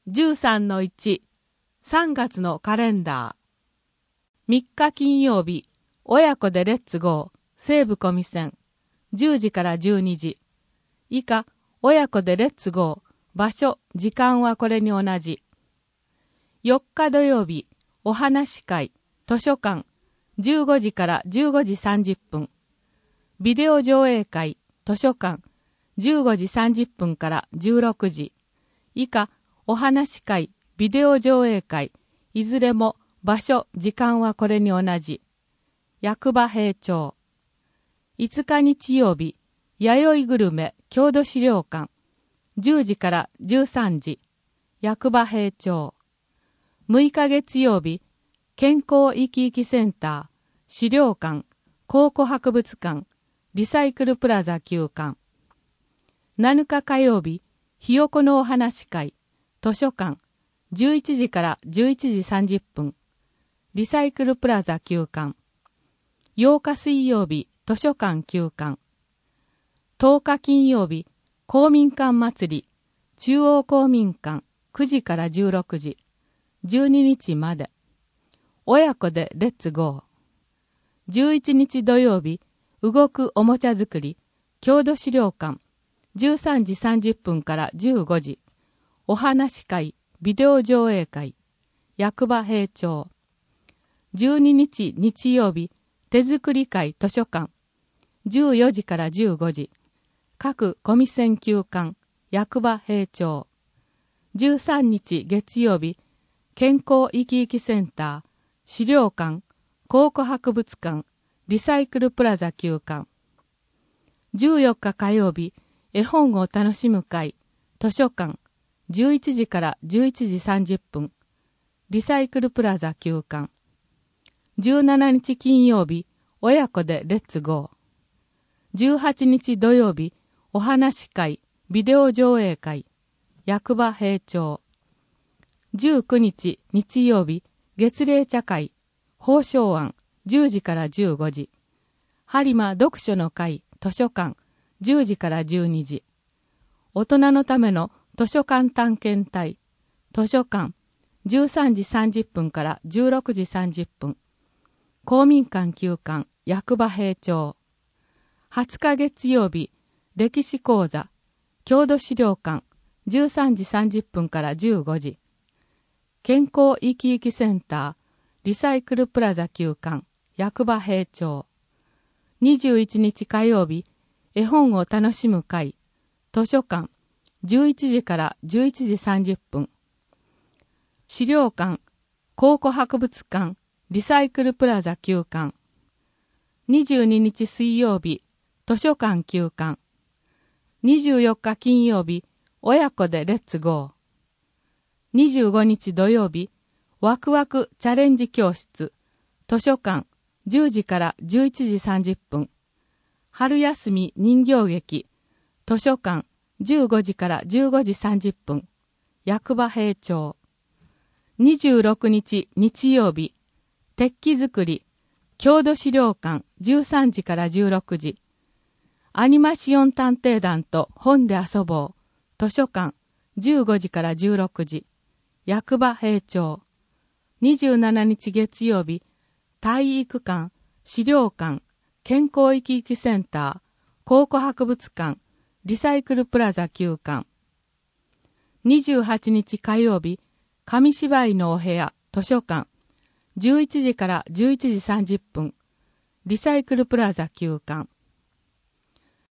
13-1、3月のカレンダー。3日金曜日、親子でレッツゴー、西武小見線、10時から12時。以下、親子でレッツゴー、場所、時間はこれに同じ。4日土曜日、お話会、図書館、15時から15時30分。ビデオ上映会、図書館、15時30分から16時。以下、お話会、ビデオ上映会、いずれも場所、時間はこれに同じ。役場平町。5日日曜日、弥生グルメ郷土資料館、10時から13時。役場平町。6日月曜日、健康生き生きセンター、資料館、考古博物館、リサイクルプラザ旧館。7日火曜日、ひよこのお話会、図書館、11時から11時30分。リサイクルプラザ旧館。8日水曜日、図書館旧館。10日金曜日、公民館祭り、中央公民館、9時から16時。12日まで。親子でレッツゴー。11日土曜日、動くおもちゃ作り、郷土資料館、13時30分から15時。お話会、ビデオ上映会、役場平町。12日日曜日、手作り会図書館、14時から15時。各小見線旧館、役場平町。13日月曜日、健康生き生きセンター、資料館、考古博物館、リサイクルプラザ旧館。14日火曜日、絵本を楽しむ会、図書館、11時から11時30分。リサイクルプラザ旧館。17日金曜日、親子でレッツゴー。18日土曜日、お話会、ビデオ上映会、役場平町。19日日曜日、月例茶会、宝生庵、10時から15時。播磨読書の会、図書館、10時から12時。大人のための図書館探検隊、図書館、13時30分から16時30分。公民館旧館、役場平町。20日月曜日、歴史講座、郷土資料館、13時30分から15時。健康生き生きセンター、リサイクルプラザ旧館、役場平町。21日火曜日、絵本を楽しむ会、図書館、11時から11時30分。資料館、考古博物館、リサイクルプラザ旧館。22日水曜日、図書館旧館。24日金曜日、親子でレッツゴー。25日土曜日、ワクワクチャレンジ教室、図書館、10時から11時30分。春休み人形劇、図書館、15時から15時30分。役場平町。26日日曜日、鉄器作り、郷土資料館、13時から16時。アニマシオン探偵団と本で遊ぼう。図書館、15時から16時。役場平町。27日月曜日、体育館、資料館、健康生き生きセンター、考古博物館、リサイクルプラザ旧館。28日火曜日、紙芝居のお部屋、図書館、11時から11時30分。リサイクルプラザ旧館。